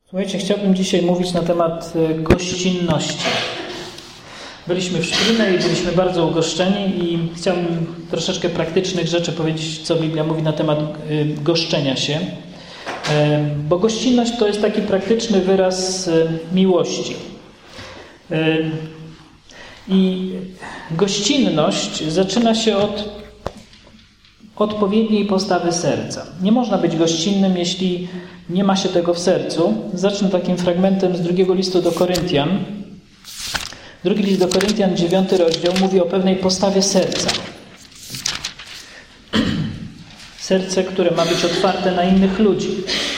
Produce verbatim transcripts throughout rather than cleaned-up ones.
Słuchajcie, chciałbym dzisiaj mówić na temat gościnności. Byliśmy w Szpilnej i byliśmy bardzo ugoszczeni i chciałbym troszeczkę praktycznych rzeczy powiedzieć, co Biblia mówi na temat goszczenia się. Bo gościnność to jest taki praktyczny wyraz miłości. I gościnność zaczyna się od odpowiedniej postawy serca. Nie można być gościnnym, jeśli nie ma się tego w sercu. Zacznę takim fragmentem z drugiego listu do Koryntian. Drugi list do Koryntian, dziewiąty rozdział, mówi o pewnej postawie serca. Serce, które ma być otwarte na innych ludzi.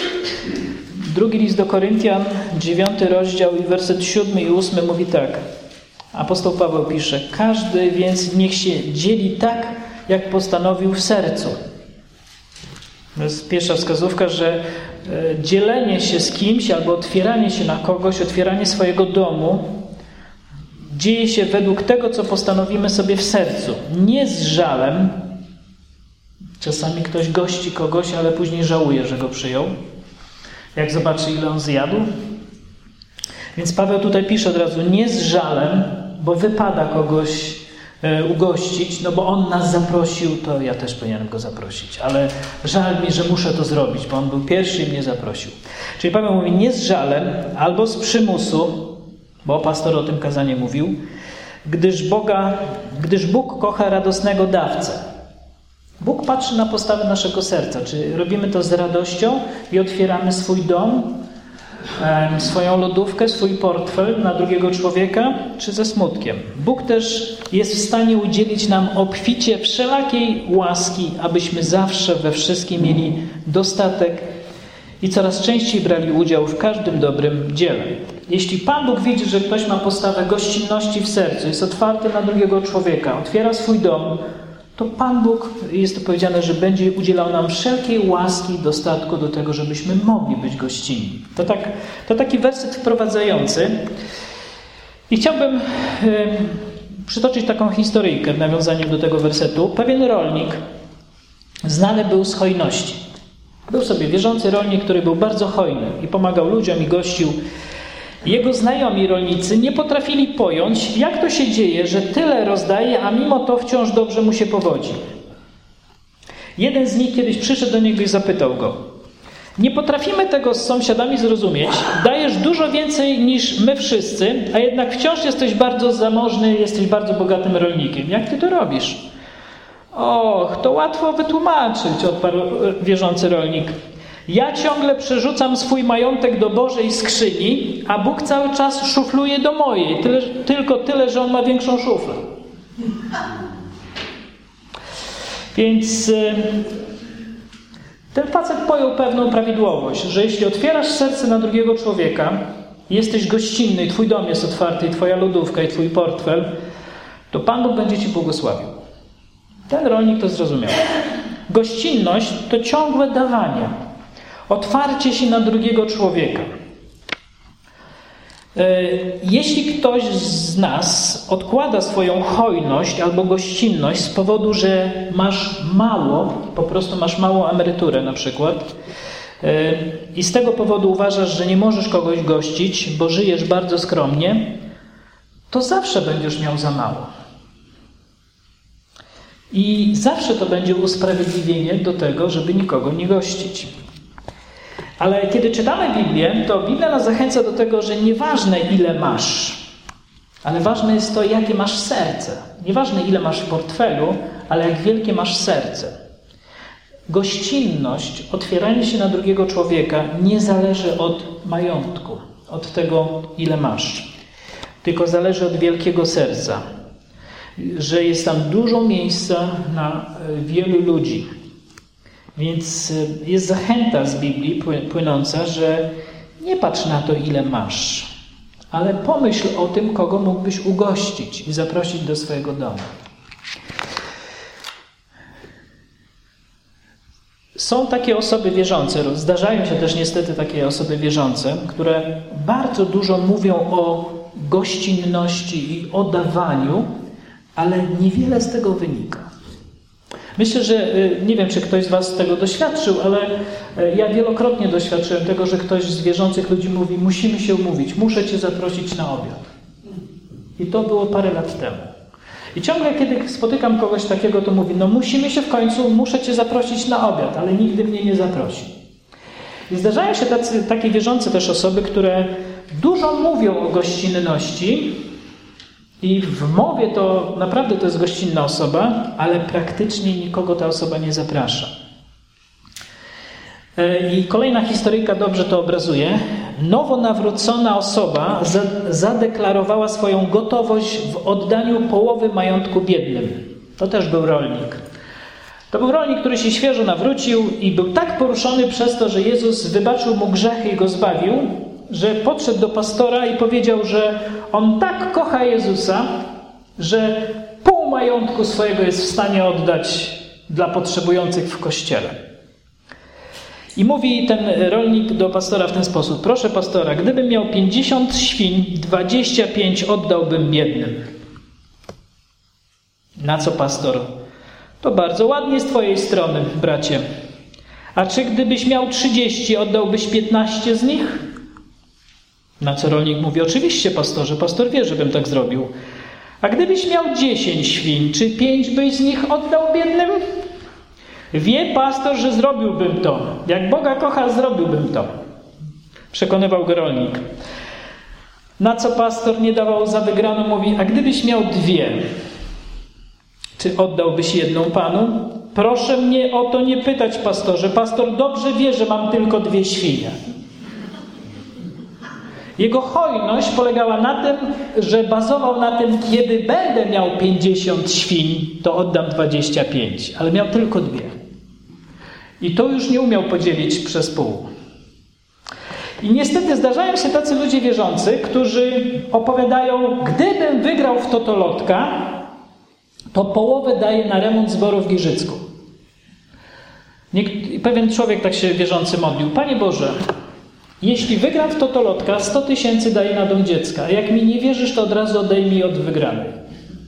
Drugi list do Koryntian, dziewiąty rozdział i werset siódmy i ósmy mówi tak. Apostoł Paweł pisze: każdy więc niech się dzieli tak, jak postanowił w sercu. To jest pierwsza wskazówka, że dzielenie się z kimś albo otwieranie się na kogoś, otwieranie swojego domu dzieje się według tego, co postanowimy sobie w sercu. Nie z żalem. Czasami ktoś gości kogoś, ale później żałuje, że go przyjął. Jak zobaczy, ile on zjadł. Więc Paweł tutaj pisze od razu: nie z żalem, bo wypada kogoś ugościć, no bo on nas zaprosił, to ja też powinienem go zaprosić. Ale żal mi, że muszę to zrobić, bo on był pierwszy i mnie zaprosił. Czyli Paweł mówi nie z żalem, albo z przymusu, bo pastor o tym kazanie mówił, gdyż Boga, gdyż Bóg kocha radosnego dawcę. Bóg patrzy na postawę naszego serca. Czy robimy to z radością i otwieramy swój dom, swoją lodówkę, swój portfel na drugiego człowieka, czy ze smutkiem. Bóg też jest w stanie udzielić nam obficie wszelakiej łaski, abyśmy zawsze we wszystkim mieli dostatek i coraz częściej brali udział w każdym dobrym dziele. Jeśli Pan Bóg widzi, że ktoś ma postawę gościnności w sercu, jest otwarty na drugiego człowieka, otwiera swój dom, to Pan Bóg, jest to powiedziane, że będzie udzielał nam wszelkiej łaski i dostatku do tego, żebyśmy mogli być gościnni. To, tak, to taki werset wprowadzający. I chciałbym y, przytoczyć taką historyjkę w nawiązaniu do tego wersetu. Pewien rolnik znany był z hojności. Był sobie wierzący rolnik, który był bardzo hojny i pomagał ludziom i gościł. Jego znajomi rolnicy nie potrafili pojąć, jak to się dzieje, że tyle rozdaje, a mimo to wciąż dobrze mu się powodzi. Jeden z nich kiedyś przyszedł do niego i zapytał go: nie potrafimy tego z sąsiadami zrozumieć. Dajesz dużo więcej niż my wszyscy, a jednak wciąż jesteś bardzo zamożny, jesteś bardzo bogatym rolnikiem. Jak ty to robisz? Och, to łatwo wytłumaczyć, odparł wierzący rolnik. Ja ciągle przerzucam swój majątek do Bożej skrzyni, a Bóg cały czas szufluje do mojej. Tyle, tylko tyle, że On ma większą szuflę. Więc ten facet pojął pewną prawidłowość, że jeśli otwierasz serce na drugiego człowieka, jesteś gościnny, twój dom jest otwarty, i twoja lodówka, i twój portfel, to Pan Bóg będzie ci błogosławił. Ten rolnik to zrozumiał. Gościnność to ciągłe dawanie. Otwarcie się na drugiego człowieka. Jeśli ktoś z nas odkłada swoją hojność albo gościnność z powodu, że masz mało, po prostu masz małą emeryturę na przykład, i z tego powodu uważasz, że nie możesz kogoś gościć, bo żyjesz bardzo skromnie, to zawsze będziesz miał za mało. I zawsze to będzie usprawiedliwienie do tego, żeby nikogo nie gościć. Ale kiedy czytamy Biblię, to Biblia nas zachęca do tego, że nieważne ile masz, ale ważne jest to, jakie masz serce. Nieważne ile masz w portfelu, ale jak wielkie masz serce. Gościnność, otwieranie się na drugiego człowieka nie zależy od majątku, od tego ile masz, tylko zależy od wielkiego serca. Że jest tam dużo miejsca na wielu ludzi. Więc jest zachęta z Biblii płynąca, że nie patrz na to, ile masz, ale pomyśl o tym, kogo mógłbyś ugościć i zaprosić do swojego domu. Są takie osoby wierzące, zdarzają się też niestety takie osoby wierzące, które bardzo dużo mówią o gościnności i o dawaniu, ale niewiele z tego wynika. Myślę, że nie wiem, czy ktoś z was tego doświadczył, ale ja wielokrotnie doświadczyłem tego, że ktoś z wierzących ludzi mówi: musimy się umówić, muszę cię zaprosić na obiad. I to było parę lat temu. I ciągle, kiedy spotykam kogoś takiego, to mówi: no musimy się w końcu, muszę cię zaprosić na obiad, ale nigdy mnie nie zaprosi. I zdarzają się tacy, takie wierzące też osoby, które dużo mówią o gościnności i w mowie to naprawdę to jest gościnna osoba, ale praktycznie nikogo ta osoba nie zaprasza. I kolejna historyjka dobrze to obrazuje. Nowo nawrócona osoba zadeklarowała swoją gotowość w oddaniu połowy majątku biednym. To też był rolnik. To był rolnik, który się świeżo nawrócił i był tak poruszony przez to, że Jezus wybaczył mu grzechy i go zbawił, że podszedł do pastora i powiedział, że on tak kocha Jezusa, że pół majątku swojego jest w stanie oddać dla potrzebujących w kościele. I mówi ten rolnik do pastora w ten sposób: proszę pastora, gdybym miał pięćdziesiąt świń, dwadzieścia pięć oddałbym biednym. Na co pastor: to bardzo ładnie z twojej strony, bracie. A czy gdybyś miał trzydzieści, oddałbyś piętnaście z nich? Na co rolnik mówi: oczywiście, pastorze, pastor wie, żebym tak zrobił. A gdybyś miał dziesięć świń, czy pięć byś z nich oddał biednym? Wie pastor, że zrobiłbym to. Jak Boga kocha, zrobiłbym to. Przekonywał go rolnik. Na co pastor nie dawał za wygraną, mówi: a gdybyś miał dwie, czy oddałbyś jedną Panu? Proszę mnie o to nie pytać, pastorze. Pastor dobrze wie, że mam tylko dwie świnie. Jego hojność polegała na tym, że bazował na tym: kiedy będę miał pięćdziesiąt świń, to oddam dwadzieścia pięć, ale miał tylko dwie. I to już nie umiał podzielić przez pół. I niestety zdarzają się tacy ludzie wierzący, którzy opowiadają: gdybym wygrał w totolotka, to połowę daje na remont zboru w Giżycku. Niek- pewien człowiek tak się wierzący modlił: Panie Boże, jeśli wygram w totolotka, sto tysięcy daję na dom dziecka. A jak mi nie wierzysz, to od razu odejmij od wygranej.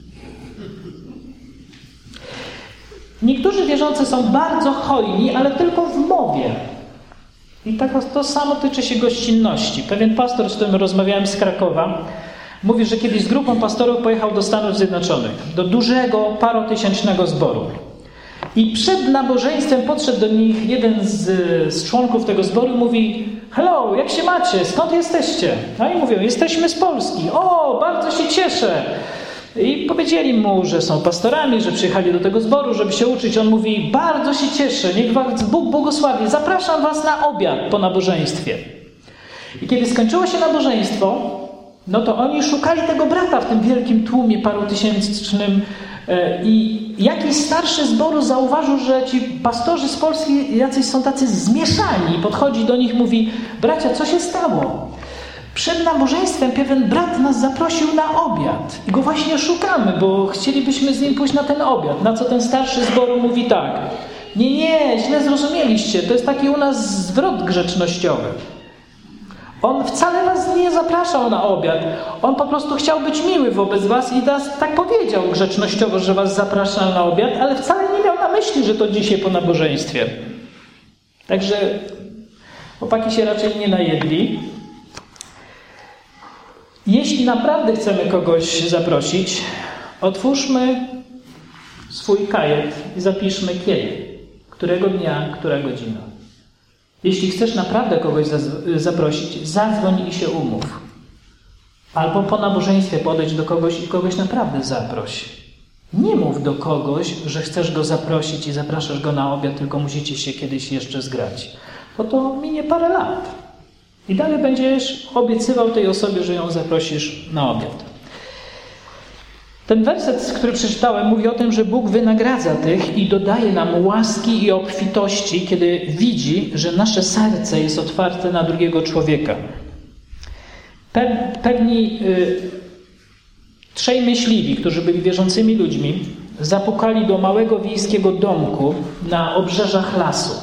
Niektórzy wierzący są bardzo hojni, ale tylko w mowie. I tak to samo tyczy się gościnności. Pewien pastor, z którym rozmawiałem z Krakowa, mówi, że kiedyś z grupą pastorów pojechał do Stanów Zjednoczonych, do dużego, parotysięcznego zboru. I przed nabożeństwem podszedł do nich jeden z, z członków tego zboru i mówi: hello, jak się macie? Skąd jesteście? No i mówią: jesteśmy z Polski. O, bardzo się cieszę. I powiedzieli mu, że są pastorami, że przyjechali do tego zboru, żeby się uczyć. On mówi: bardzo się cieszę, niech was Bóg błogosławi. Zapraszam was na obiad po nabożeństwie. I kiedy skończyło się nabożeństwo, no to oni szukali tego brata w tym wielkim tłumie parotysięcznym i jakiś starszy zboru zauważył, że ci pastorzy z Polski jacyś są tacy zmieszani. Podchodzi do nich, mówi: bracia, co się stało? Przed nabożeństwem pewien brat nas zaprosił na obiad i go właśnie szukamy, bo chcielibyśmy z nim pójść na ten obiad. Na co ten starszy zboru mówi tak: nie, nie, źle zrozumieliście, to jest taki u nas zwrot grzecznościowy. On wcale was nie zapraszał na obiad. On po prostu chciał być miły wobec was i nas tak powiedział grzecznościowo, że was zaprasza na obiad, ale wcale nie miał na myśli, że to dzisiaj po nabożeństwie. Także chłopaki się raczej nie najedli. Jeśli naprawdę chcemy kogoś zaprosić, otwórzmy swój kajet i zapiszmy kiedy, którego dnia, która godzina. Jeśli chcesz naprawdę kogoś zaprosić, zadzwoń i się umów. Albo po nabożeństwie podejdź do kogoś i kogoś naprawdę zaproś. Nie mów do kogoś, że chcesz go zaprosić i zapraszasz go na obiad, tylko musicie się kiedyś jeszcze zgrać. Bo to minie parę lat. I dalej będziesz obiecywał tej osobie, że ją zaprosisz na obiad. Ten werset, który przeczytałem, mówi o tym, że Bóg wynagradza tych i dodaje nam łaski i obfitości, kiedy widzi, że nasze serce jest otwarte na drugiego człowieka. Pe- pewni y, trzej myśliwi, którzy byli wierzącymi ludźmi, zapukali do małego wiejskiego domku na obrzeżach lasu.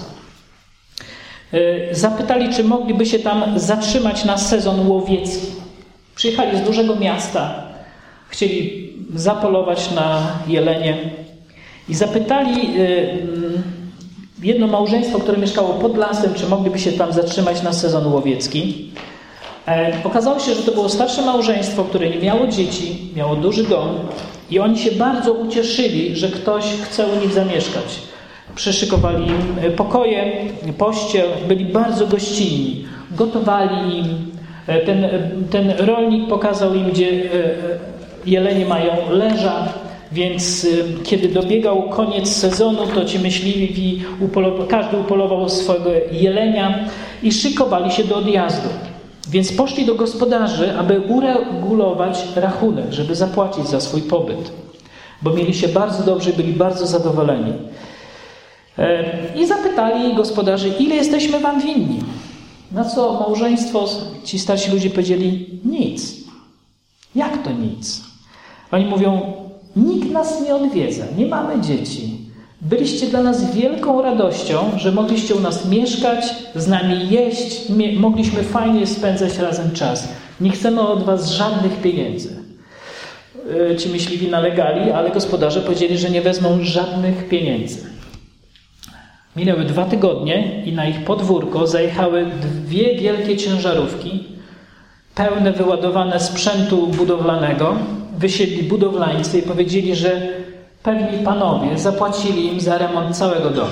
Y, zapytali, czy mogliby się tam zatrzymać na sezon łowiecki. Przyjechali z dużego miasta, chcieli zapolować na jelenie I zapytali jedno małżeństwo, które mieszkało pod lasem, czy mogliby się tam zatrzymać na sezon łowiecki. Okazało się, że to było starsze małżeństwo, które nie miało dzieci, miało duży dom i oni się bardzo ucieszyli, że ktoś chce u nich zamieszkać. Przyszykowali im pokoje, pościel, byli bardzo gościnni, gotowali im. Ten, ten rolnik pokazał im, gdzie jelenie mają leża, więc kiedy dobiegał koniec sezonu, to ci myśliwi, upolow- każdy upolował swojego jelenia i szykowali się do odjazdu. Więc poszli do gospodarzy, aby uregulować rachunek, żeby zapłacić za swój pobyt. Bo mieli się bardzo dobrze i byli bardzo zadowoleni. I zapytali gospodarzy, ile jesteśmy wam winni? Na co małżeństwo, ci starsi ludzie powiedzieli, nic. Jak to nic? Oni mówią, nikt nas nie odwiedza, nie mamy dzieci. Byliście dla nas wielką radością, że mogliście u nas mieszkać, z nami jeść, mie- mogliśmy fajnie spędzać razem czas. Nie chcemy od was żadnych pieniędzy. Ci myśliwi nalegali, ale gospodarze powiedzieli, że nie wezmą żadnych pieniędzy. Minęły dwa tygodnie i na ich podwórko zajechały dwie wielkie ciężarówki, pełne wyładowane sprzętu budowlanego. Wysiedli budowlańcy i powiedzieli, że pewni panowie zapłacili im za remont całego domu.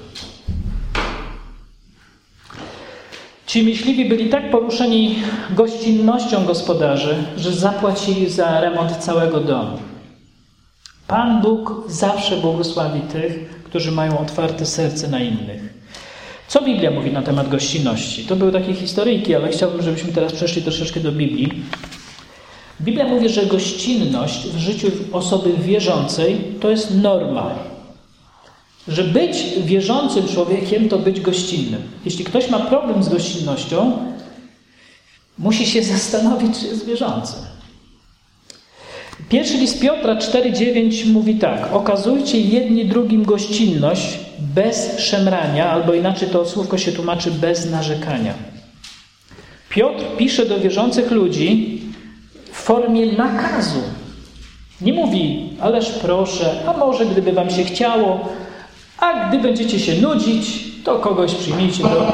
Ci myśliwi byli tak poruszeni gościnnością gospodarzy, że zapłacili za remont całego domu. Pan Bóg zawsze błogosławi tych, którzy mają otwarte serce na innych. Co Biblia mówi na temat gościnności? To były takie historyjki, ale chciałbym, żebyśmy teraz przeszli troszeczkę do Biblii. Biblia mówi, że gościnność w życiu osoby wierzącej to jest norma. Że być wierzącym człowiekiem to być gościnnym. Jeśli ktoś ma problem z gościnnością, musi się zastanowić, czy jest wierzący. Pierwszy list Piotra cztery dziewięć mówi tak. Okazujcie jedni drugim gościnność bez szemrania, albo inaczej to słówko się tłumaczy bez narzekania. Piotr pisze do wierzących ludzi w formie nakazu. Nie mówi, ależ proszę, a może gdyby wam się chciało, a gdy będziecie się nudzić, to kogoś przyjmijcie do...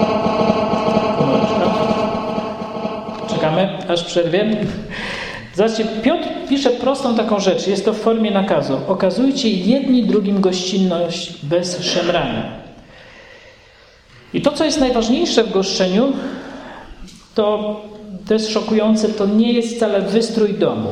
Czekamy, aż przerwie. Zobaczcie, Piotr pisze prostą taką rzecz. Jest to w formie nakazu. Okazujcie jedni drugim gościnność bez szemrania. I to, co jest najważniejsze w goszczeniu, to, to jest szokujące, to nie jest wcale wystrój domu.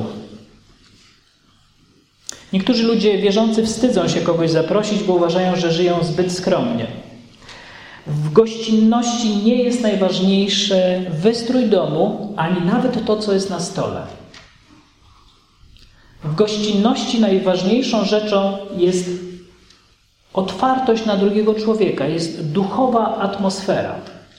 Niektórzy ludzie wierzący wstydzą się kogoś zaprosić, bo uważają, że żyją zbyt skromnie. W gościnności nie jest najważniejszy wystrój domu, ani nawet to, co jest na stole. W gościnności najważniejszą rzeczą jest otwartość na drugiego człowieka, jest duchowa atmosfera.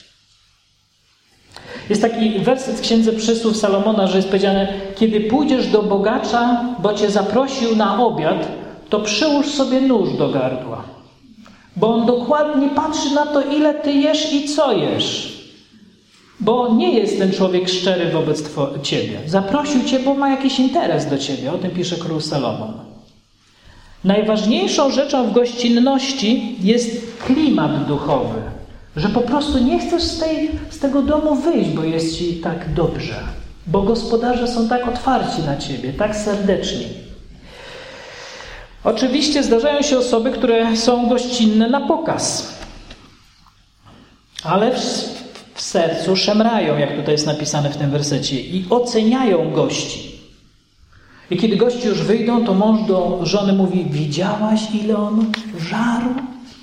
Jest taki werset w Księdze Przysłów Salomona, że jest powiedziane, kiedy pójdziesz do bogacza, bo cię zaprosił na obiad, to przyłóż sobie nóż do gardła. Bo on dokładnie patrzy na to, ile ty jesz i co jesz. Bo nie jest ten człowiek szczery wobec two- ciebie. Zaprosił cię, bo ma jakiś interes do ciebie. O tym pisze król Salomon. Najważniejszą rzeczą w gościnności jest klimat duchowy. Że po prostu nie chcesz z, tej, z tego domu wyjść, bo jest ci tak dobrze. Bo gospodarze są tak otwarci na ciebie, tak serdeczni. Oczywiście zdarzają się osoby, które są gościnne na pokaz. Ale w, w sercu szemrają, jak tutaj jest napisane w tym wersecie, i oceniają gości. I kiedy goście już wyjdą, to mąż do żony mówi, widziałaś, ile on żaru?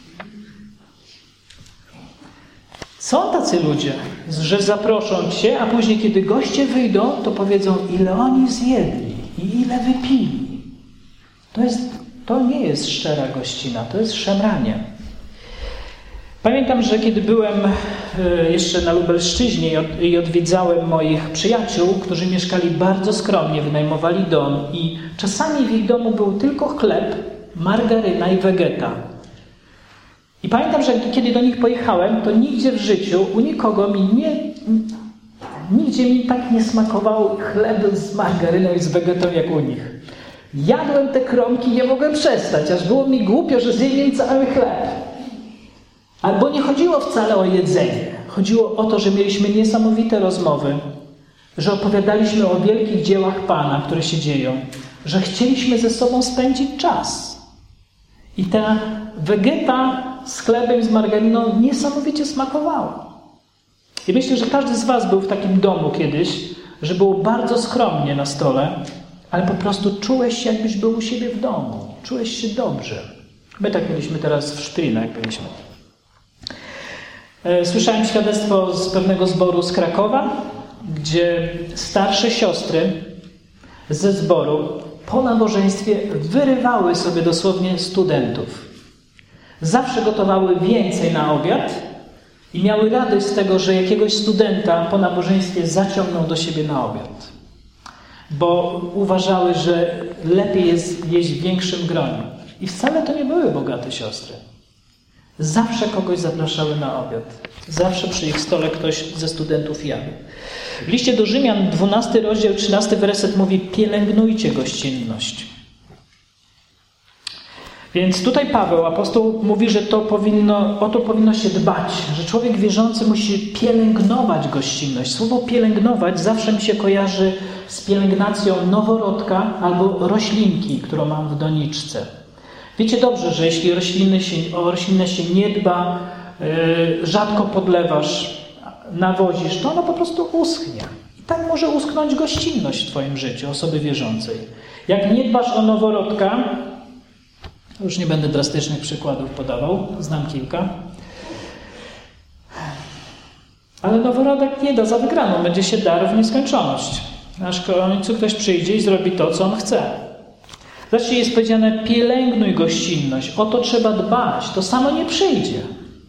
Są tacy ludzie, że zaproszą cię, a później, kiedy goście wyjdą, to powiedzą, ile oni zjedli i ile wypili. To, jest, to nie jest szczera gościna, to jest szemranie. Pamiętam, że kiedy byłem jeszcze na Lubelszczyźnie i odwiedzałem moich przyjaciół, którzy mieszkali bardzo skromnie, wynajmowali dom i czasami w ich domu był tylko chleb, margaryna i wegeta. I pamiętam, że kiedy do nich pojechałem, to nigdzie w życiu, u nikogo mi nie, nigdzie mi tak nie smakowało chleb z margaryną i z wegetą jak u nich. Jadłem te kromki, nie mogłem przestać, aż było mi głupio, że zjem cały chleb. Albo nie chodziło wcale o jedzenie. Chodziło o to, że mieliśmy niesamowite rozmowy, że opowiadaliśmy o wielkich dziełach Pana, które się dzieją, że chcieliśmy ze sobą spędzić czas. I ta wegeta z chlebem, z margariną niesamowicie smakowała. I myślę, że każdy z was był w takim domu kiedyś, że było bardzo skromnie na stole, ale po prostu czułeś się, jakbyś był u siebie w domu. Czułeś się dobrze. My tak mieliśmy teraz w Szpilna, jak byliśmy. Słyszałem świadectwo z pewnego zboru z Krakowa, gdzie starsze siostry ze zboru po nabożeństwie wyrywały sobie dosłownie studentów. Zawsze gotowały więcej na obiad i miały radość z tego, że jakiegoś studenta po nabożeństwie zaciągną do siebie na obiad. Bo uważały, że lepiej jest jeść w większym gronie. I wcale to nie były bogate siostry. Zawsze kogoś zapraszały na obiad. Zawsze przy ich stole ktoś ze studentów jadł. W liście do Rzymian, dwunasty rozdział, trzynasty werset mówi: pielęgnujcie gościnność. Więc tutaj Paweł, apostoł, mówi, że to powinno, o to powinno się dbać, że człowiek wierzący musi pielęgnować gościnność. Słowo pielęgnować zawsze mi się kojarzy z pielęgnacją noworodka albo roślinki, którą mam w doniczce. Wiecie dobrze, że jeśli rośliny się, o roślinę się nie dba, yy, rzadko podlewasz, nawozisz, to ona po prostu uschnie. I tak może uschnąć gościnność w twoim życiu, osoby wierzącej. Jak nie dbasz o noworodka, już nie będę drastycznych przykładów podawał, znam kilka, ale noworodek nie da za wygraną, będzie się darł w nieskończoność. Aż w końcu ktoś przyjdzie i zrobi to, co on chce. Zobaczcie, jest powiedziane: pielęgnuj gościnność, o to trzeba dbać, to samo nie przyjdzie.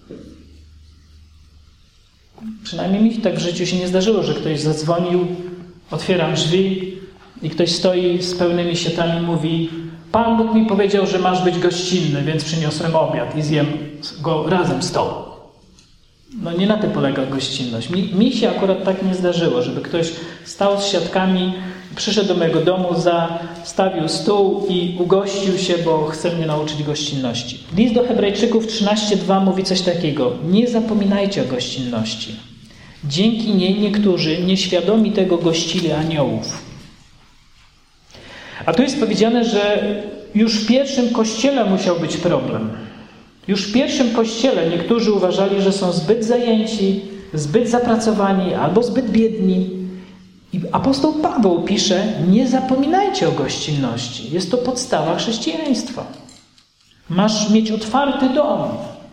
Przynajmniej mi tak w życiu się nie zdarzyło, że ktoś zadzwonił, otwieram drzwi i ktoś stoi z pełnymi siatami i mówi: Pan Bóg mi powiedział, że masz być gościnny, więc przyniosłem obiad i zjem go razem z tobą. No nie na tym polega gościnność. Mi, mi się akurat tak nie zdarzyło, żeby ktoś stał z siatkami, przyszedł do mojego domu, zastawił stół i ugościł się, bo chce mnie nauczyć gościnności. List do Hebrajczyków trzynaście dwa mówi coś takiego: nie zapominajcie o gościnności. Dzięki niej niektórzy nieświadomi tego gościli aniołów. A tu jest powiedziane, że już w pierwszym kościele musiał być problem. Już w pierwszym kościele niektórzy uważali, że są zbyt zajęci, zbyt zapracowani albo zbyt biedni. I apostoł Paweł pisze: nie zapominajcie o gościnności. Jest to podstawa chrześcijaństwa. Masz mieć otwarty dom.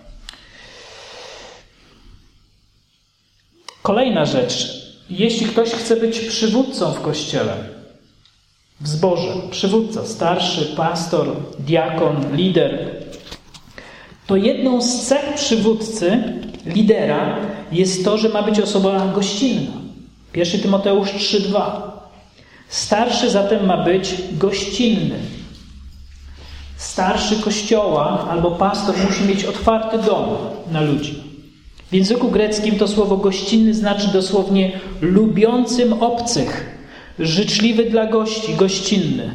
Kolejna rzecz. Jeśli ktoś chce być przywódcą w kościele, w zborze, przywódca, starszy, pastor, diakon, lider, to jedną z cech przywódcy, lidera, jest to, że ma być osoba gościnna. pierwszy Tymoteusz trzy dwa. Starszy zatem ma być gościnny. Starszy kościoła albo pastor musi mieć otwarty dom na ludzi. W języku greckim to słowo gościnny znaczy dosłownie lubiącym obcych, życzliwy dla gości, gościnny.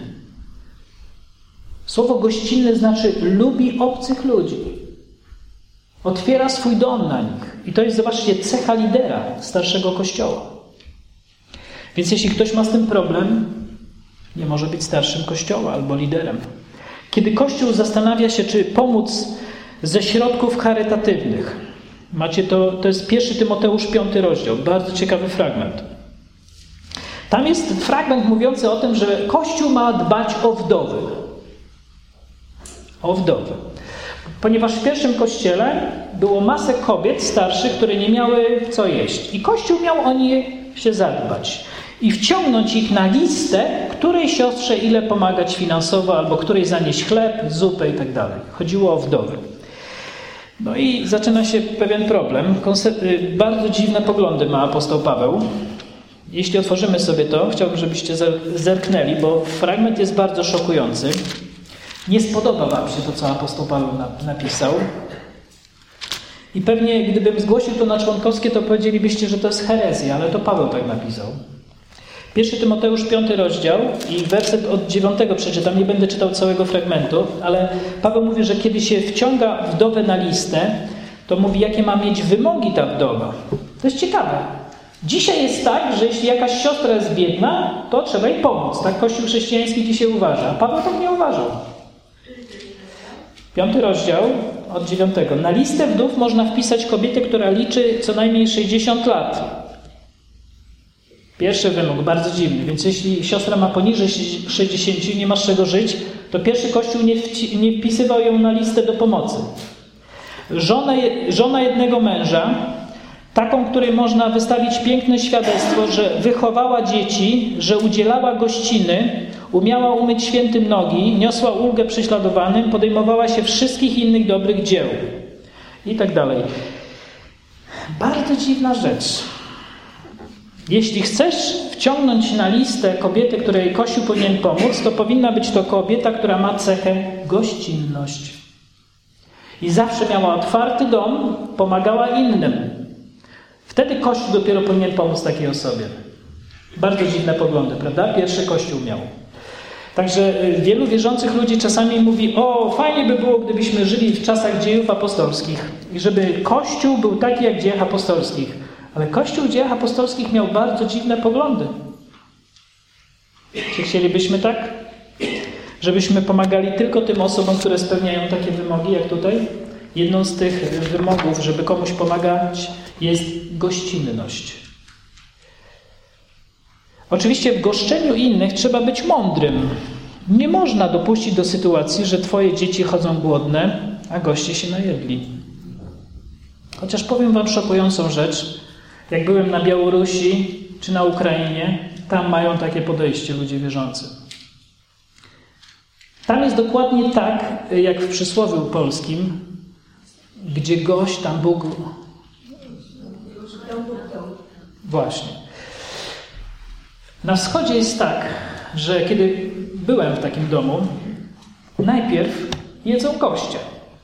Słowo gościnny znaczy lubi obcych ludzi. Otwiera swój dom na nich. I to jest, zobaczcie, cecha lidera starszego kościoła. Więc jeśli ktoś ma z tym problem, nie może być starszym kościoła albo liderem. Kiedy Kościół zastanawia się, czy pomóc ze środków charytatywnych, macie to, to jest pierwszy Tymoteusz piąty rozdział, bardzo ciekawy fragment. Tam jest fragment mówiący o tym, że Kościół ma dbać o wdowy. O wdowy. Ponieważ w pierwszym kościele było masę kobiet starszych, które nie miały co jeść. I Kościół miał o nie się zadbać. I wciągnąć ich na listę, której siostrze ile pomagać finansowo, albo której zanieść chleb, zupę i tak dalej. Chodziło o wdowy. No i zaczyna się pewien problem. Konse- bardzo dziwne poglądy ma apostoł Paweł. Jeśli otworzymy sobie to, chciałbym, żebyście zerknęli, bo fragment jest bardzo szokujący. Nie spodoba wam się to, co apostoł Paweł napisał. I pewnie gdybym zgłosił to na członkowskie, to powiedzielibyście, że to jest herezja, ale to Paweł tak napisał. Pierwszy Tymoteusz, piąty rozdział i werset od dziewiątego przeczytam, nie będę czytał całego fragmentu, ale Paweł mówi, że kiedy się wciąga wdowę na listę, to mówi, jakie ma mieć wymogi ta wdowa. To jest ciekawe. Dzisiaj jest tak, że jeśli jakaś siostra jest biedna, to trzeba jej pomóc. Tak Kościół chrześcijański dzisiaj uważa. A Paweł tak nie uważał. Piąty rozdział od dziewiątego. Na listę wdów można wpisać kobietę, która liczy co najmniej sześćdziesiąt lat. Pierwszy wymóg, bardzo dziwny. Więc jeśli siostra ma poniżej sześćdziesięciu i nie ma z czego żyć, to pierwszy Kościół nie, wci- nie wpisywał ją na listę do pomocy. Żona, żona jednego męża, taką, której można wystawić piękne świadectwo, że wychowała dzieci, że udzielała gościny, umiała umyć świętym nogi, niosła ulgę prześladowanym, podejmowała się wszystkich innych dobrych dzieł. I tak dalej. Bardzo dziwna rzecz. Jeśli chcesz wciągnąć na listę kobiety, której Kościół powinien pomóc, to powinna być to kobieta, która ma cechę gościnność. I zawsze miała otwarty dom, pomagała innym. Wtedy Kościół dopiero powinien pomóc takiej osobie. Bardzo dziwne poglądy, prawda? Pierwszy Kościół miał. Także wielu wierzących ludzi czasami mówi, o, fajnie by było, gdybyśmy żyli w czasach dziejów apostolskich i żeby Kościół był taki jak w dziejach apostolskich. Ale Kościół w dziejach apostolskich miał bardzo dziwne poglądy. Czy chcielibyśmy tak? Żebyśmy pomagali tylko tym osobom, które spełniają takie wymogi, jak tutaj? Jedną z tych wymogów, żeby komuś pomagać, jest gościnność. Oczywiście w goszczeniu innych trzeba być mądrym. Nie można dopuścić do sytuacji, że twoje dzieci chodzą głodne, a goście się najedli. Chociaż powiem wam szokującą rzecz. Jak byłem na Białorusi czy na Ukrainie, tam mają takie podejście ludzie wierzący. Tam jest dokładnie tak, jak w przysłowiu polskim, gdzie gość, tam Bóg... Właśnie. Na wschodzie jest tak, że kiedy byłem w takim domu, najpierw jedzą goście.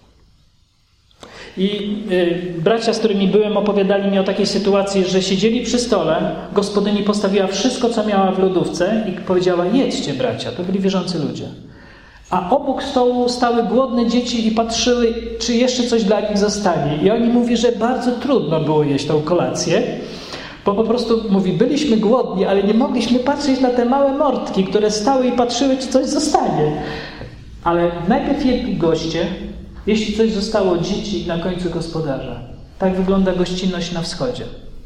I y, bracia, z którymi byłem, opowiadali mi o takiej sytuacji, że siedzieli przy stole, gospodyni postawiła wszystko, co miała w lodówce i powiedziała, jedźcie bracia, to byli wierzący ludzie. A obok stołu stały głodne dzieci i patrzyły, czy jeszcze coś dla nich zostanie. I oni mówi, że bardzo trudno było jeść tą kolację, bo po prostu, mówi, byliśmy głodni, ale nie mogliśmy patrzeć na te małe mordki, które stały i patrzyły, czy coś zostanie. Ale najpierw jedli goście, jeśli coś zostało dzieci i na końcu gospodarza. Tak wygląda gościnność na wschodzie.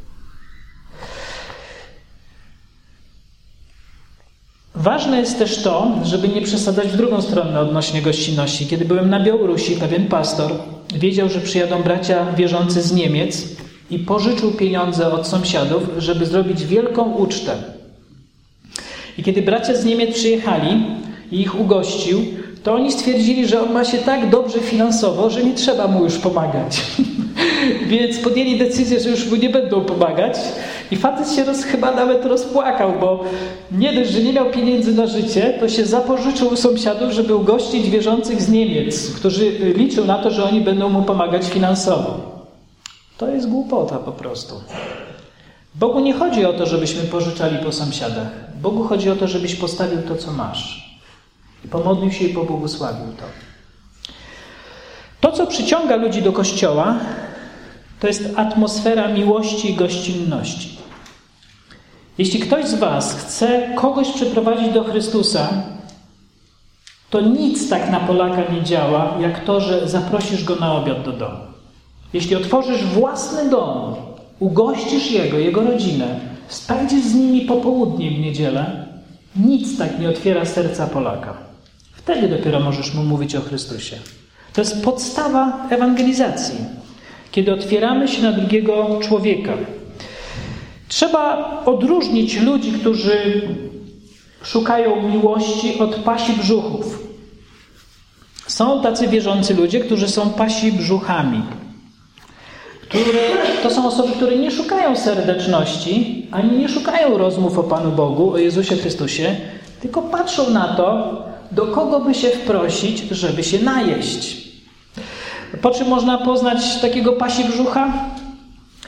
Ważne jest też to, żeby nie przesadzać w drugą stronę odnośnie gościnności. Kiedy byłem na Białorusi, pewien pastor wiedział, że przyjadą bracia wierzący z Niemiec i pożyczył pieniądze od sąsiadów, żeby zrobić wielką ucztę. I kiedy bracia z Niemiec przyjechali i ich ugościł, to oni stwierdzili, że on ma się tak dobrze finansowo, że nie trzeba mu już pomagać. Więc podjęli decyzję, że już mu nie będą pomagać. I facet się roz, chyba nawet rozpłakał, bo nie dość, że nie miał pieniędzy na życie, to się zapożyczył u sąsiadów, żeby ugościć wierzących z Niemiec, którzy liczył na to, że oni będą mu pomagać finansowo. To jest głupota po prostu. Bogu nie chodzi o to, żebyśmy pożyczali po sąsiadach. Bogu chodzi o to, żebyś postawił to, co masz. I pomodlił się i pobłogosławił to. To, co przyciąga ludzi do Kościoła, to jest atmosfera miłości i gościnności. Jeśli ktoś z was chce kogoś przyprowadzić do Chrystusa, to nic tak na Polaka nie działa, jak to, że zaprosisz go na obiad do domu. Jeśli otworzysz własny dom, ugościsz jego, jego rodzinę, spędzisz z nimi popołudnie w niedzielę, nic tak nie otwiera serca Polaka. Wtedy dopiero możesz mu mówić o Chrystusie. To jest podstawa ewangelizacji. Kiedy otwieramy się na drugiego człowieka. Trzeba odróżnić ludzi, którzy szukają miłości od pasi brzuchów. Są tacy wierzący ludzie, którzy są pasi brzuchami. Które, to są osoby, które nie szukają serdeczności, ani nie szukają rozmów o Panu Bogu, o Jezusie Chrystusie, tylko patrzą na to, do kogo by się wprosić, żeby się najeść. Po czym można poznać takiego pasi brzucha?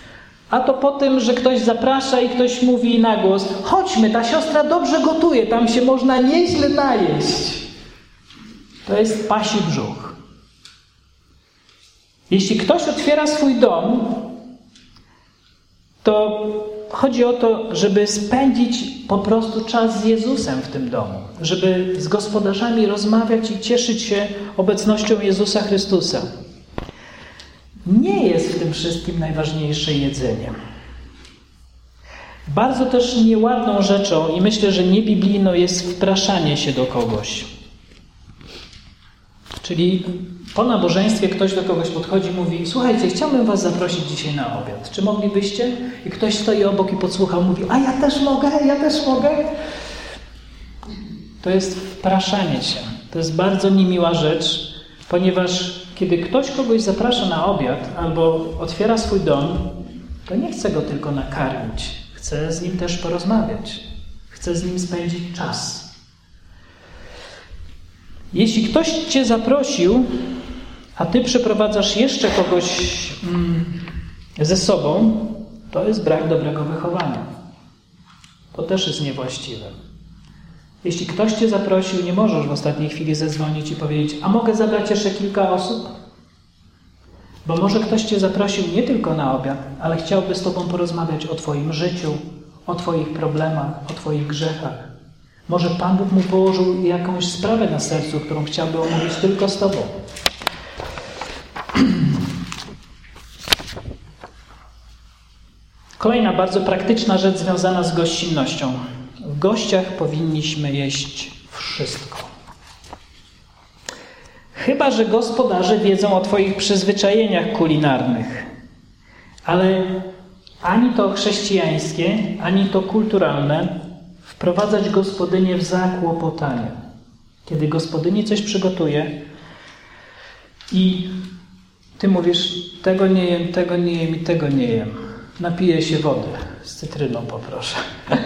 A to po tym, że ktoś zaprasza i ktoś mówi na głos: chodźmy, ta siostra dobrze gotuje, tam się można nieźle najeść. To jest pasi brzuch. Jeśli ktoś otwiera swój dom, to chodzi o to, żeby spędzić po prostu czas z Jezusem w tym domu. Żeby z gospodarzami rozmawiać i cieszyć się obecnością Jezusa Chrystusa. Nie jest w tym wszystkim najważniejsze jedzenie. Bardzo też nieładną rzeczą i myślę, że niebiblijną jest wpraszanie się do kogoś. Czyli po nabożeństwie ktoś do kogoś podchodzi i mówi: słuchajcie, chciałbym was zaprosić dzisiaj na obiad. Czy moglibyście? I ktoś stoi obok i podsłuchał, mówi: a ja też mogę, ja też mogę. To jest wpraszanie się. To jest bardzo niemiła rzecz, ponieważ kiedy ktoś kogoś zaprasza na obiad albo otwiera swój dom, to nie chce go tylko nakarmić. Chce z nim też porozmawiać. Chce z nim spędzić czas. Jeśli ktoś cię zaprosił, a ty przyprowadzasz jeszcze kogoś mm, ze sobą, to jest brak dobrego wychowania. To też jest niewłaściwe. Jeśli ktoś cię zaprosił, nie możesz w ostatniej chwili zadzwonić i powiedzieć: a mogę zabrać jeszcze kilka osób? Bo może ktoś cię zaprosił nie tylko na obiad, ale chciałby z tobą porozmawiać o twoim życiu, o twoich problemach, o twoich grzechach. Może Pan Bóg mu położył jakąś sprawę na sercu, którą chciałby omówić tylko z tobą. Kolejna bardzo praktyczna rzecz związana z gościnnością. W gościach powinniśmy jeść wszystko. Chyba że gospodarze wiedzą o twoich przyzwyczajeniach kulinarnych. Ale ani to chrześcijańskie, ani to kulturalne wprowadzać gospodynię w zakłopotanie. Kiedy gospodyni coś przygotuje i ty mówisz: tego nie jem, tego nie jem i tego nie jem. Napiję się wody z cytryną, poproszę.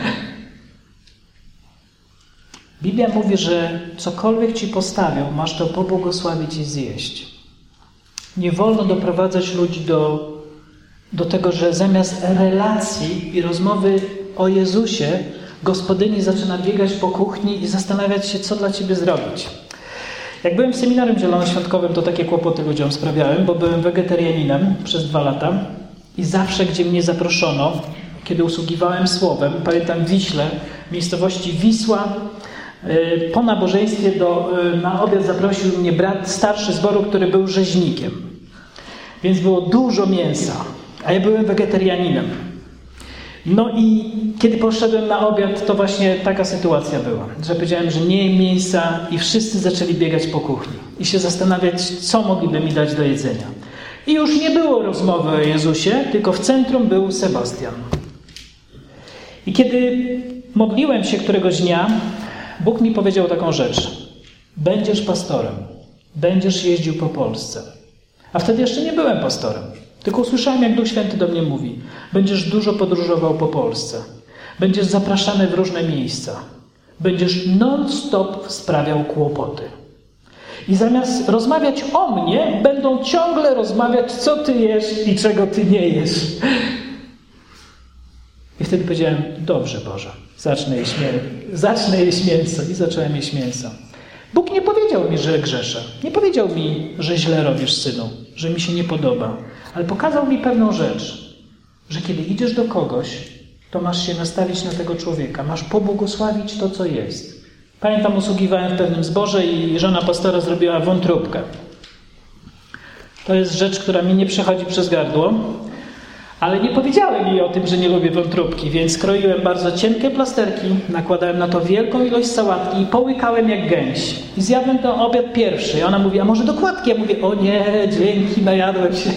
Biblia mówi, że cokolwiek ci postawią, masz to pobłogosławić i zjeść. Nie wolno doprowadzać ludzi do, do tego, że zamiast relacji i rozmowy o Jezusie, gospodyni zaczyna biegać po kuchni i zastanawiać się, co dla ciebie zrobić. Jak byłem w seminarium zielonoświątkowym, to takie kłopoty ludziom sprawiałem, bo byłem wegetarianinem przez dwa lata i zawsze, gdzie mnie zaproszono, kiedy usługiwałem słowem, pamiętam w Wiśle, w miejscowości Wisła, po nabożeństwie do, na obiad zaprosił mnie brat starszy zboru, który był rzeźnikiem. Więc było dużo mięsa, a ja byłem wegetarianinem. No i kiedy poszedłem na obiad, to właśnie taka sytuacja była, że powiedziałem, że nie jem mięsa i wszyscy zaczęli biegać po kuchni i się zastanawiać, co mogliby mi dać do jedzenia. I już nie było rozmowy o Jezusie, tylko w centrum był Sebastian. I kiedy modliłem się któregoś dnia, Bóg mi powiedział taką rzecz: będziesz pastorem, będziesz jeździł po Polsce. A wtedy jeszcze nie byłem pastorem, tylko usłyszałem, jak Duch Święty do mnie mówi: będziesz dużo podróżował po Polsce, będziesz zapraszany w różne miejsca, będziesz non-stop sprawiał kłopoty. I zamiast rozmawiać o mnie, będą ciągle rozmawiać, co ty jesz i czego ty nie jesz. I wtedy powiedziałem: dobrze, Boże, zacznę jeść, mię- zacznę jeść mięso. I zacząłem jeść mięso. Bóg nie powiedział mi, że grzeszę. Nie powiedział mi, że źle robisz, synu, że mi się nie podoba. Ale pokazał mi pewną rzecz, że kiedy idziesz do kogoś, to masz się nastawić na tego człowieka. Masz pobłogosławić to, co jest. Pamiętam, usługiwałem w pewnym zborze i żona pastora zrobiła wątróbkę. To jest rzecz, która mi nie przechodzi przez gardło. Ale nie powiedziałem jej o tym, że nie lubię wątróbki, więc kroiłem bardzo cienkie plasterki, nakładałem na to wielką ilość sałatki i połykałem jak gęś. I zjadłem ten obiad pierwszy. I ona mówi: a może dokładki? Ja mówię: o nie, dzięki, najadłem się.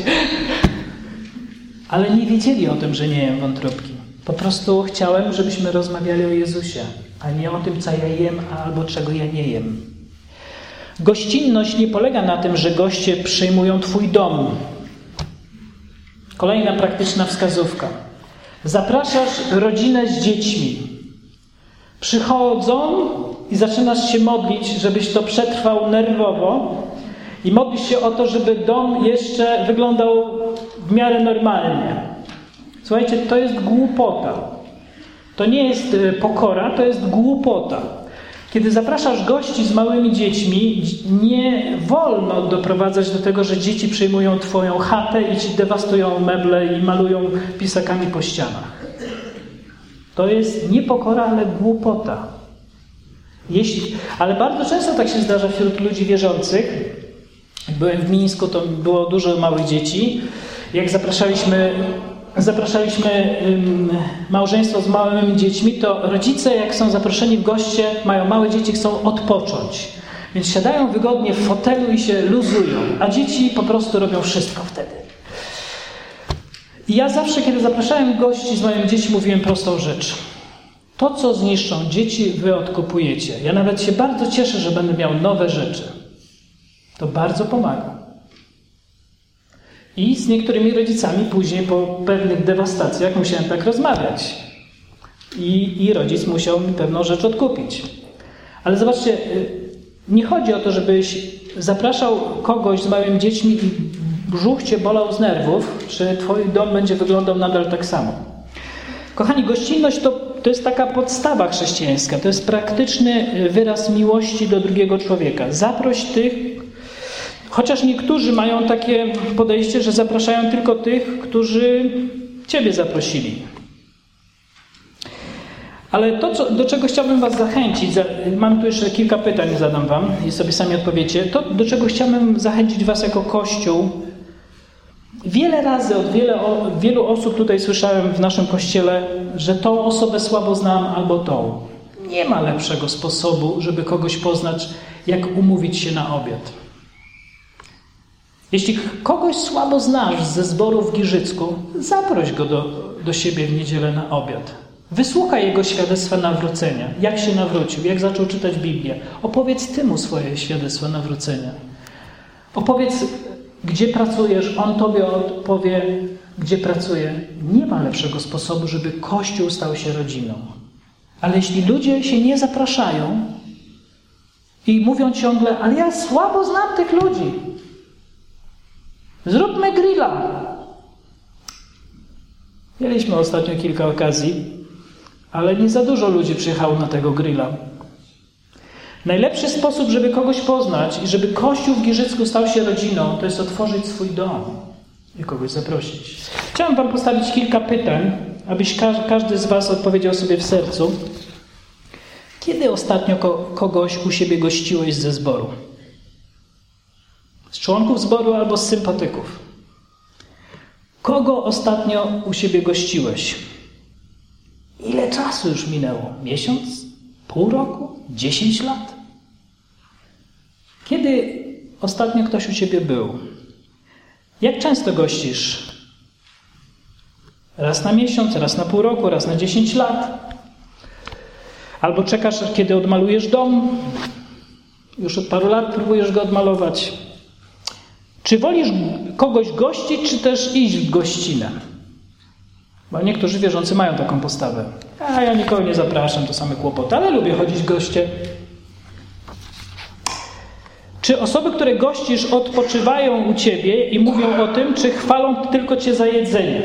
Ale nie wiedzieli o tym, że nie jem wątróbki. Po prostu chciałem, żebyśmy rozmawiali o Jezusie, a nie o tym, co ja jem, albo czego ja nie jem. Gościnność nie polega na tym, że goście przyjmują twój dom. Kolejna praktyczna wskazówka. Zapraszasz rodzinę z dziećmi. Przychodzą i zaczynasz się modlić, żebyś to przetrwał nerwowo i modlisz się o to, żeby dom jeszcze wyglądał w miarę normalnie. Słuchajcie, to jest głupota. To nie jest pokora, to jest głupota. Kiedy zapraszasz gości z małymi dziećmi, nie wolno doprowadzać do tego, że dzieci przejmują twoją chatę i ci dewastują meble i malują pisakami po ścianach. To jest nie pokora, ale głupota. Jeśli, ale bardzo często tak się zdarza wśród ludzi wierzących. Jak byłem w Mińsku, to było dużo małych dzieci. Jak zapraszaliśmy, zapraszaliśmy um, małżeństwo z małymi dziećmi, to rodzice, jak są zaproszeni w goście, mają małe dzieci, chcą odpocząć. Więc siadają wygodnie w fotelu i się luzują, a dzieci po prostu robią wszystko wtedy. I ja zawsze, kiedy zapraszałem gości z małymi dziećmi, mówiłem prostą rzecz. To, co zniszczą dzieci, wy odkupujecie. Ja nawet się bardzo cieszę, że będę miał nowe rzeczy. To bardzo pomaga. I z niektórymi rodzicami później po pewnych dewastacjach musiałem tak rozmawiać. I, i rodzic musiał mi pewną rzecz odkupić. Ale zobaczcie, nie chodzi o to, żebyś zapraszał kogoś z małymi dziećmi i brzuch cię bolał z nerwów, czy twój dom będzie wyglądał nadal tak samo. Kochani, gościnność to, to jest taka podstawa chrześcijańska. To jest praktyczny wyraz miłości do drugiego człowieka. Zaproś tych, chociaż niektórzy mają takie podejście, że zapraszają tylko tych, którzy ciebie zaprosili. Ale to, co, do czego chciałbym was zachęcić, mam tu jeszcze kilka pytań, zadam wam i sobie sami odpowiecie. To, do czego chciałbym zachęcić was jako Kościół. Wiele razy od wiele, od wielu osób tutaj słyszałem w naszym Kościele, że tą osobę słabo znam albo tą. Nie ma lepszego sposobu, żeby kogoś poznać, jak umówić się na obiad. Jeśli kogoś słabo znasz ze zboru w Giżycku, zaproś go do, do siebie w niedzielę na obiad. Wysłuchaj jego świadectwa nawrócenia. Jak się nawrócił, jak zaczął czytać Biblię. Opowiedz ty mu swoje świadectwo nawrócenia. Opowiedz, gdzie pracujesz, on tobie odpowie, gdzie pracuje. Nie ma lepszego sposobu, żeby Kościół stał się rodziną. Ale jeśli ludzie się nie zapraszają i mówią ciągle, ale ja słabo znam tych ludzi. Zróbmy grilla. Mieliśmy ostatnio kilka okazji, ale nie za dużo ludzi przyjechało na tego grilla. Najlepszy sposób, żeby kogoś poznać i żeby Kościół w Giżycku stał się rodziną, to jest otworzyć swój dom i kogoś zaprosić. Chciałem wam postawić kilka pytań, abyś każdy z was odpowiedział sobie w sercu. Kiedy ostatnio kogoś u siebie gościłeś ze zboru? Z członków zboru albo z sympatyków? Kogo ostatnio u siebie gościłeś? Ile czasu już minęło? Miesiąc? Pół roku? Dziesięć lat? Kiedy ostatnio ktoś u ciebie był? Jak często gościsz? Raz na miesiąc, raz na pół roku, raz na dziesięć lat? Albo czekasz, kiedy odmalujesz dom? Już od paru lat próbujesz go odmalować. Czy wolisz kogoś gościć, czy też iść w gościnę? Bo niektórzy wierzący mają taką postawę. A ja nikogo nie zapraszam, to same kłopoty, ale lubię chodzić w goście. Czy osoby, które gościsz, odpoczywają u ciebie i mówią o tym, czy chwalą tylko cię za jedzenie?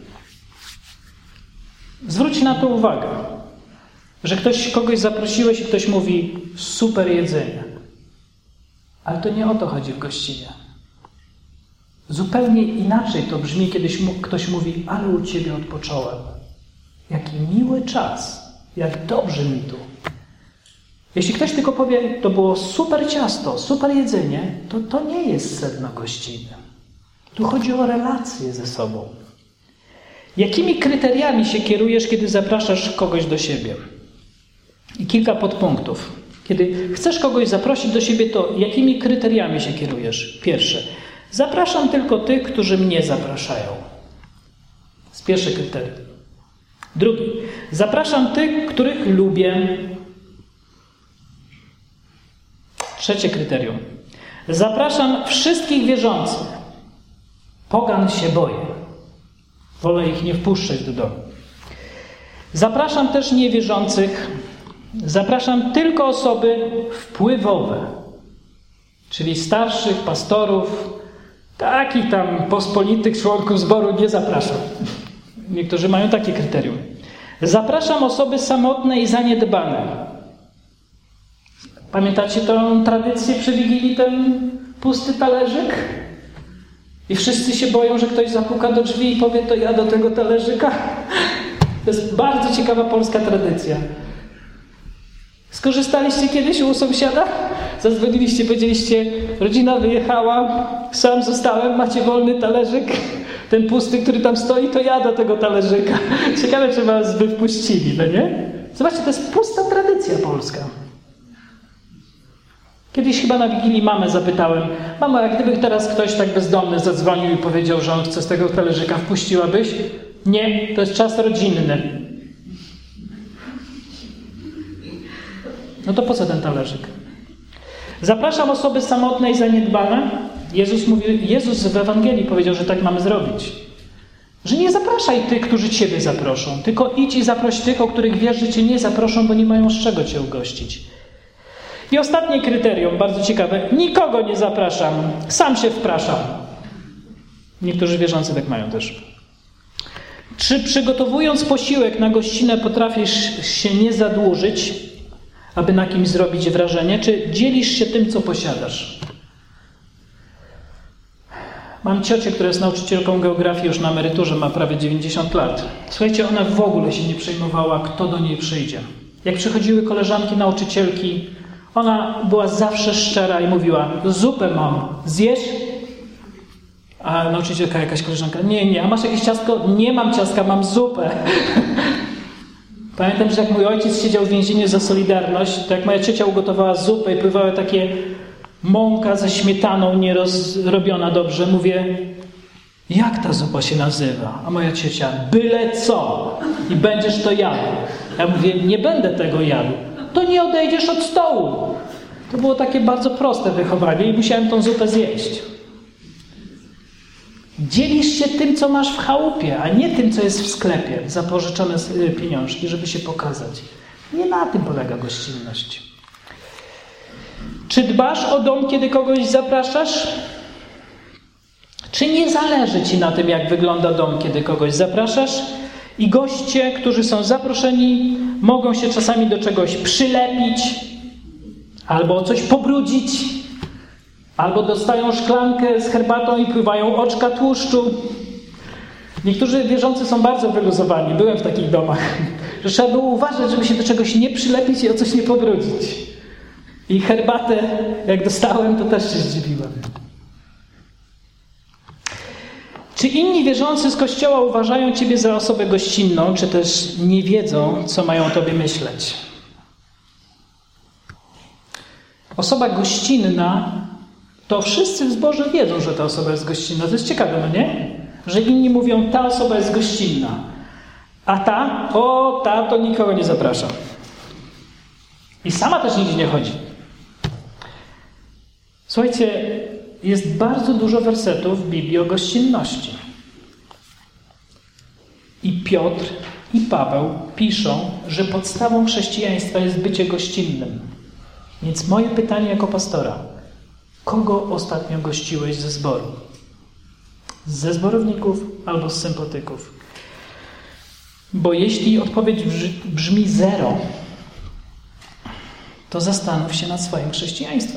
Zwróć na to uwagę, że ktoś, kogoś zaprosiłeś i ktoś mówi super jedzenie. Ale to nie o to chodzi w gościnie. Zupełnie inaczej to brzmi, kiedy ktoś mówi, ale u ciebie odpocząłem. Jaki miły czas, jak dobrze mi tu. Jeśli ktoś tylko powie, to było super ciasto, super jedzenie, to to nie jest sedno gościny. Tu chodzi o relacje ze sobą. Jakimi kryteriami się kierujesz, kiedy zapraszasz kogoś do siebie? I kilka podpunktów. Kiedy chcesz kogoś zaprosić do siebie, to jakimi kryteriami się kierujesz? Pierwsze. Zapraszam tylko tych, którzy mnie zapraszają. To jest pierwsze kryterium. Drugi. Zapraszam tych, których lubię. Trzecie kryterium. Zapraszam wszystkich wierzących. Pogan się boję. Wolę ich nie wpuszczać do domu. Zapraszam też niewierzących. Zapraszam tylko osoby wpływowe. Czyli starszych, pastorów, takich tam pospolitych członków zboru nie zapraszam. Niektórzy mają takie kryterium. Zapraszam osoby samotne i zaniedbane. Pamiętacie tą tradycję przy Wigilii, ten pusty talerzyk? I wszyscy się boją, że ktoś zapuka do drzwi i powie, to ja do tego talerzyka. To jest bardzo ciekawa polska tradycja. Skorzystaliście kiedyś u sąsiada? Zadzwoniliście, powiedzieliście, rodzina wyjechała, sam zostałem, macie wolny talerzyk. Ten pusty, który tam stoi, to ja do tego talerzyka. Ciekawe, czy was by wpuścili, no nie? Zobaczcie, to jest pusta tradycja polska. Kiedyś chyba na Wigilii mamę zapytałem, mamo, a gdyby teraz ktoś tak bezdomny zadzwonił i powiedział, że on chce z tego talerzyka, wpuściłabyś? Nie, to jest czas rodzinny. No to po co ten talerzyk? Zapraszam osoby samotne i zaniedbane. Jezus mówi, Jezus w Ewangelii powiedział, że tak mamy zrobić. Że nie zapraszaj tych, którzy Ciebie zaproszą, tylko idź i zaproś tych, o których wiesz, że Cię nie zaproszą, bo nie mają z czego Cię ugościć. I ostatnie kryterium, bardzo ciekawe. Nikogo nie zapraszam, sam się wpraszam. Niektórzy wierzący tak mają też. Czy przygotowując posiłek na gościnę potrafisz się nie zadłużyć, aby na kimś zrobić wrażenie, czy dzielisz się tym, co posiadasz? Mam ciocię, która jest nauczycielką geografii już na emeryturze, ma prawie dziewięćdziesiąt lat. Słuchajcie, ona w ogóle się nie przejmowała, kto do niej przyjdzie. Jak przychodziły koleżanki nauczycielki, ona była zawsze szczera i mówiła, zupę mam, zjesz? A nauczycielka, jakaś koleżanka, nie, nie, a masz jakieś ciastko? Nie mam ciastka, mam zupę. Pamiętam, że jak mój ojciec siedział w więzieniu za Solidarność, to jak moja ciocia ugotowała zupę i pływały takie mąka ze śmietaną nierozrobiona dobrze, mówię, jak ta zupa się nazywa? A moja ciocia, byle co i będziesz to jadł. Ja mówię, nie będę tego jadł. To nie odejdziesz od stołu. To było takie bardzo proste wychowanie i musiałem tą zupę zjeść. Dzielisz się tym, co masz w chałupie, a nie tym, co jest w sklepie za pożyczone pieniążki, żeby się pokazać. Nie na tym polega gościnność. Czy dbasz o dom, kiedy kogoś zapraszasz? Czy nie zależy Ci na tym, jak wygląda dom, kiedy kogoś zapraszasz? I goście, którzy są zaproszeni, mogą się czasami do czegoś przylepić, albo o coś pobrudzić, albo dostają szklankę z herbatą i pływają oczka tłuszczu. Niektórzy wierzący są bardzo wyluzowani. Byłem w takich domach, że trzeba było uważać, żeby się do czegoś nie przylepić i o coś nie pobrudzić. I herbatę, jak dostałem, to też się zdziwiłem. Czy inni wierzący z Kościoła uważają Ciebie za osobę gościnną, czy też nie wiedzą, co mają o Tobie myśleć? Osoba gościnna, to wszyscy w zborze wiedzą, że ta osoba jest gościnna. To jest ciekawe, no nie? Że inni mówią, ta osoba jest gościnna. A ta? O, ta to nikogo nie zaprasza. I sama też nigdzie nie chodzi. Słuchajcie, jest bardzo dużo wersetów w Biblii o gościnności. I Piotr, i Paweł piszą, że podstawą chrześcijaństwa jest bycie gościnnym. Więc moje pytanie jako pastora. Kogo ostatnio gościłeś ze zboru? Ze zborowników albo z sympatyków? Bo jeśli odpowiedź brzmi zero, to zastanów się nad swoim chrześcijaństwem.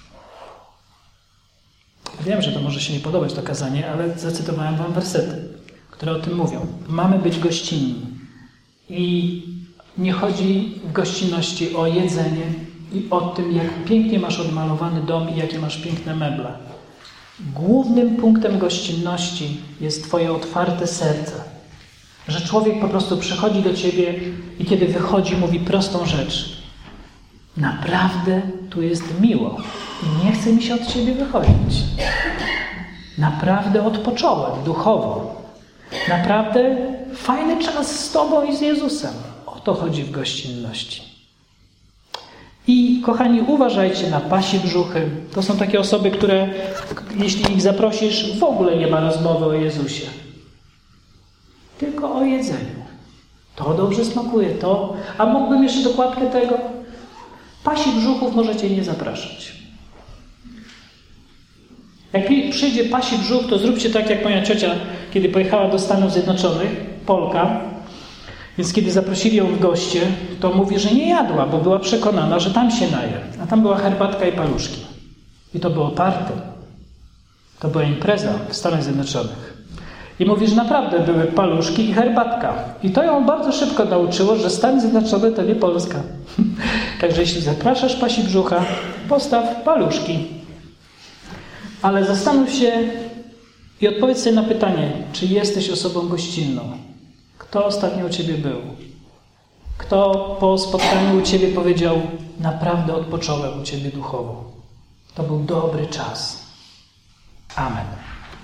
Wiem, że to może się nie podobać to kazanie, ale zacytowałem wam wersety, które o tym mówią. Mamy być gościnni. I nie chodzi w gościnności o jedzenie i o tym, jak pięknie masz odmalowany dom i jakie masz piękne meble. Głównym punktem gościnności jest Twoje otwarte serce. Że człowiek po prostu przychodzi do Ciebie i kiedy wychodzi, mówi prostą rzecz. Naprawdę tu jest miło i nie chce mi się od Ciebie wychodzić. Naprawdę odpocząłem duchowo. Naprawdę fajny czas z Tobą i z Jezusem. O to chodzi w gościnności. I kochani, uważajcie na pasi brzuchy. To są takie osoby, które jeśli ich zaprosisz, w ogóle nie ma rozmowy o Jezusie. Tylko o jedzeniu. To dobrze smakuje, to. A mógłbym jeszcze dokładkę tego? Pasi brzuchów możecie nie zapraszać. Jak przyjdzie pasi brzuch, to zróbcie tak jak moja ciocia, kiedy pojechała do Stanów Zjednoczonych. Polka, więc kiedy zaprosili ją w goście, to mówi, że nie jadła, bo była przekonana, że tam się naje. A tam była herbatka i paluszki. I to było party. To była impreza w Stanach Zjednoczonych. I mówi, że naprawdę były paluszki i herbatka. I to ją bardzo szybko nauczyło, że Stany Zjednoczone to nie Polska. Także jeśli zapraszasz pasi brzucha, postaw paluszki. Ale zastanów się i odpowiedz sobie na pytanie, czy jesteś osobą gościnną. Kto ostatnio u ciebie był? Kto po spotkaniu u ciebie powiedział, naprawdę odpocząłem u ciebie duchowo. To był dobry czas. Amen.